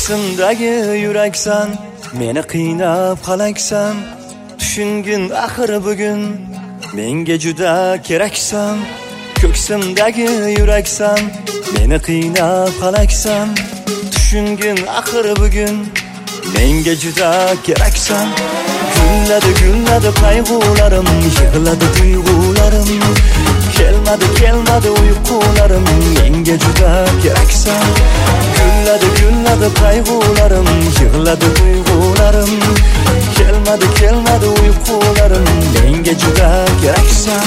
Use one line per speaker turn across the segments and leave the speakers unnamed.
Ko'ksimdagi yuraksan, meni qiynab qalaksan. Tushungin axir bugun menga juda keraksan. Ko'ksimdagi yuraksan, meni qiynab qalaksan. Tushungin axir bugun menga juda keraksan. Gulladi qayg'ularim, yig'ladi tuyg'ularim. Kelmadi uyqularim, menga juda keraksan. Gulladi qayg'ularim, yig'ladi tuyg'ularim. Kelmadi uyqularim, menga juda keraksan.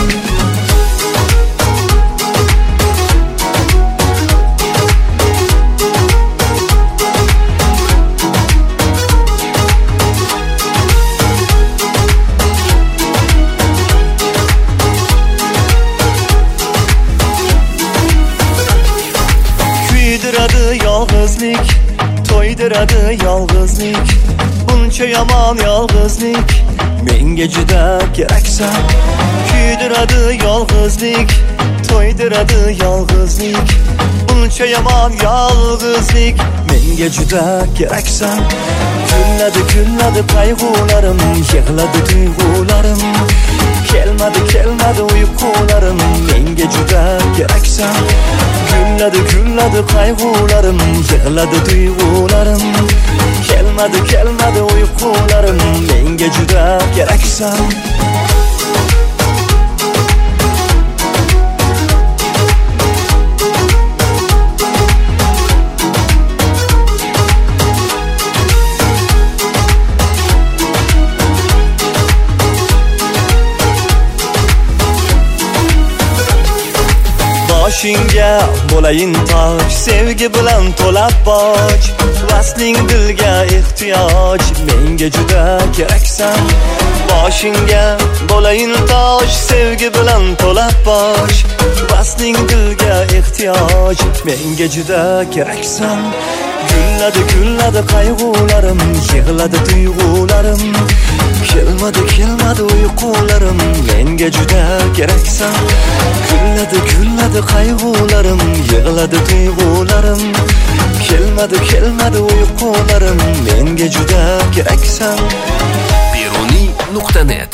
Yolg'izlik, to'ydiradi yolg'izlik. Buncha yomon yolg'izlik, menga juda keraksan. Kuydiradi yolg'izlik, to'ydiradi yolg'izlik. Buncha yomon yolg'izlik, menga juda keraksan. Gulladi qayg'ularim, yig'ladi tuyg'ularim. Kelmadi uyqularim, menga juda keraksan. Gulladi qayg'ularim, yig'ladi tuyg'ularim. Kelmadi uyqularim, menga juda keraksan. Boshingga bo'layin toj, sevgi bilan to'lab boj. Vasling dilga ehtiyoj, menga juda keraksan. Boshingga bo'layin toj, sevgi bilan to'lab boj. Vasling dilga ehtiyoj, menga juda keraksan. Gulladi qayg'ularim, yig'ladi tuyg'ularim. Kelmadi uyqularim, menga juda keraksan. Gulladi qayg'ularim, yig'ladi tuyg'ularim. Kelmadi uyqularim, menga juda keraksan.
Beruniy.net